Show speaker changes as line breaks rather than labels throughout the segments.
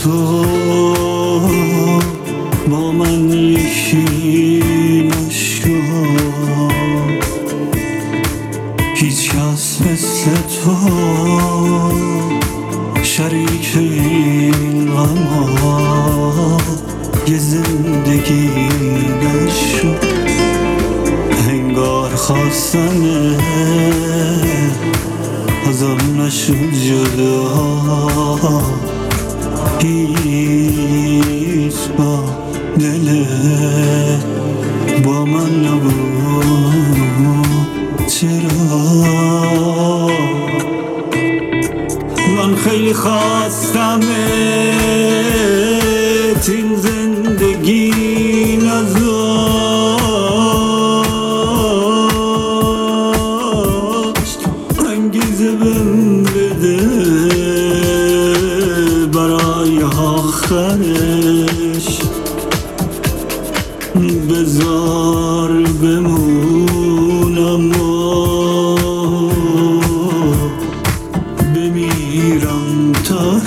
تو با من یکی نشو، هیچ کس مثل تو شریک این غما یه زندگی نشو. انگار خواستنه ازم نشو جدا، هیچ با دلت با من نبود. چرا من خیلی خواستمت این زندگی نذاشت انگیزه بهم بده برای آخرش، بذار بمونم و بمیرم تا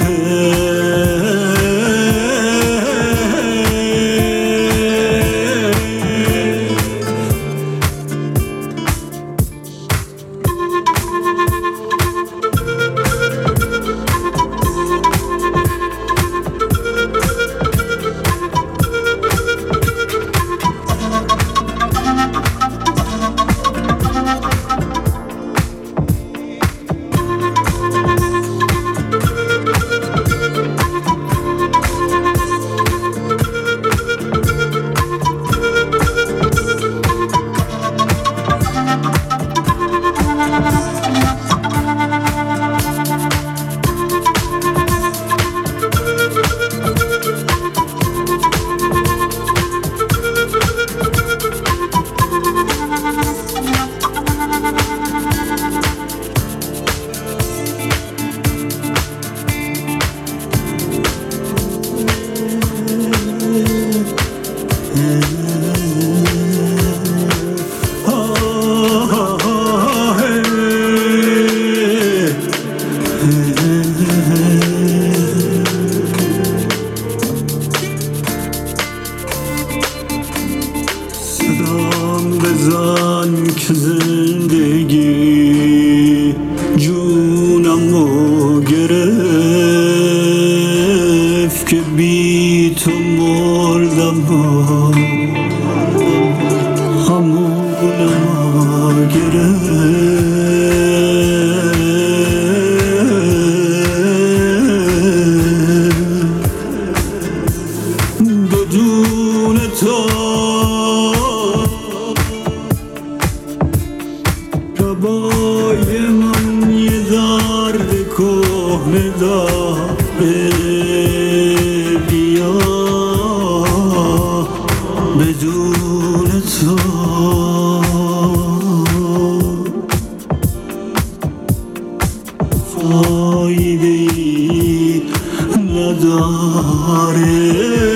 صدام بزن که زندگی جونمو گرفت که بی تو مردم و همونمو گرفت. بدون تو ربای من یه درد کهنه داره، بیا بدون تو فایده ای نداره.